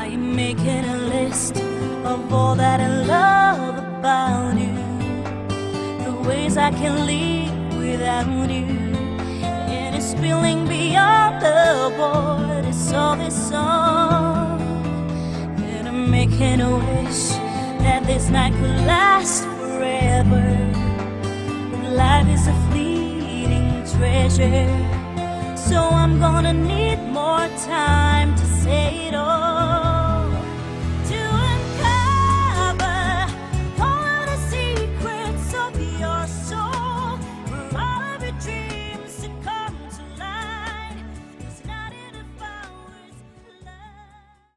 I'm making a list of all that I love about you, the ways I can live without you, and it's spilling beyond the void. It's all this song, and I'm making a wish that this night could last forever. But life is a fleeting treasure, so I'm gonna need more time to say it all.